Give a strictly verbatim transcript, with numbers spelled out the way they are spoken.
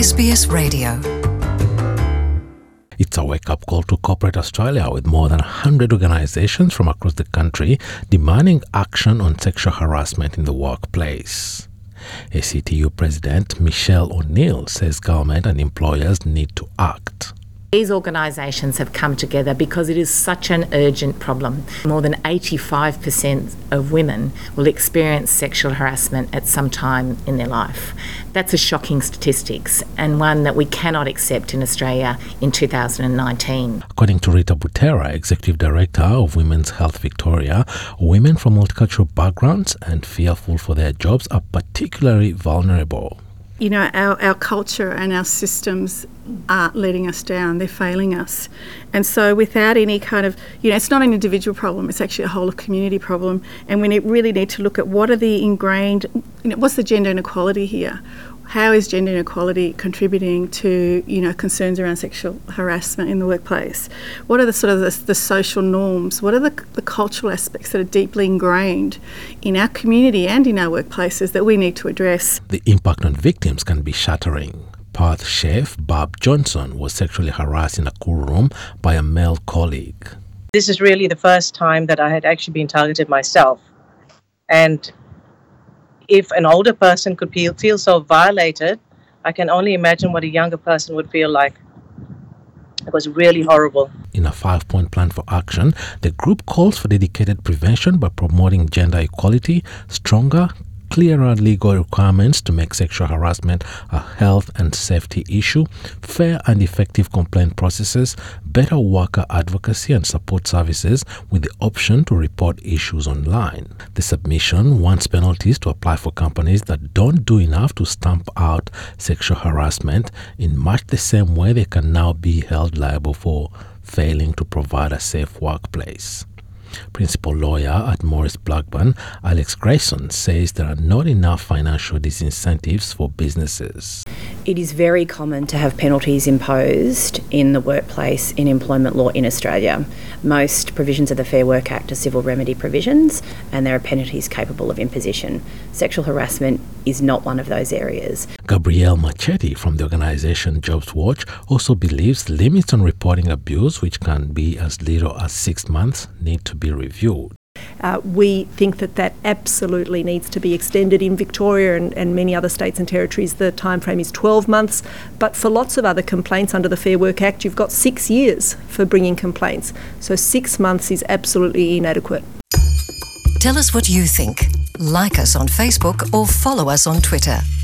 S B S Radio. It's a wake-up call to corporate Australia, with more than one hundred organisations from across the country demanding action on sexual harassment in the workplace. A C T U President Michelle O'Neill says government and employers need to act. These organisations have come together because it is such an urgent problem. More than eighty-five percent of women will experience sexual harassment at some time in their life. That's a shocking statistics, and one that we cannot accept in Australia in two thousand nineteen. According to Rita Butera, Executive Director of Women's Health Victoria, women from multicultural backgrounds and fearful for their jobs are particularly vulnerable. You know, our, our culture and our systems are letting us down. They're failing us. And so without any kind of, you know, it's not an individual problem, it's actually a whole of community problem. And we need, really need to look at what are the ingrained, you know, what's the gender inequality here? How is gender inequality contributing to, you know, concerns around sexual harassment in the workplace? What are the sort of the, the social norms? What are the, the cultural aspects that are deeply ingrained in our community and in our workplaces that we need to address? The impact on victims can be shattering. Perth chef Barb Johnson was sexually harassed in a cool room by a male colleague. This is really the first time that I had actually been targeted myself. And if an older person could feel, feel so violated, I can only imagine what a younger person would feel like. It was really horrible. In a five-point plan for action, the group calls for dedicated prevention by promoting gender equality, stronger, clearer legal requirements to make sexual harassment a health and safety issue, fair and effective complaint processes, better worker advocacy and support services with the option to report issues online. The submission wants penalties to apply for companies that don't do enough to stamp out sexual harassment in much the same way they can now be held liable for failing to provide a safe workplace. Principal lawyer at Maurice Blackburn, Alex Grayson, says there are not enough financial disincentives for businesses. It is very common to have penalties imposed in the workplace in employment law in Australia. Most provisions of the Fair Work Act are civil remedy provisions, and there are penalties capable of imposition. Sexual harassment is not one of those areas. Gabrielle Machetti from the organisation Jobs Watch also believes limits on reporting abuse, which can be as little as six months, need to be reviewed. Uh, we think that that absolutely needs to be extended. In Victoria and, and many other states and territories, the timeframe is twelve months. But for lots of other complaints under the Fair Work Act, you've got six years for bringing complaints. So six months is absolutely inadequate. Tell us what you think. Like us on Facebook or follow us on Twitter.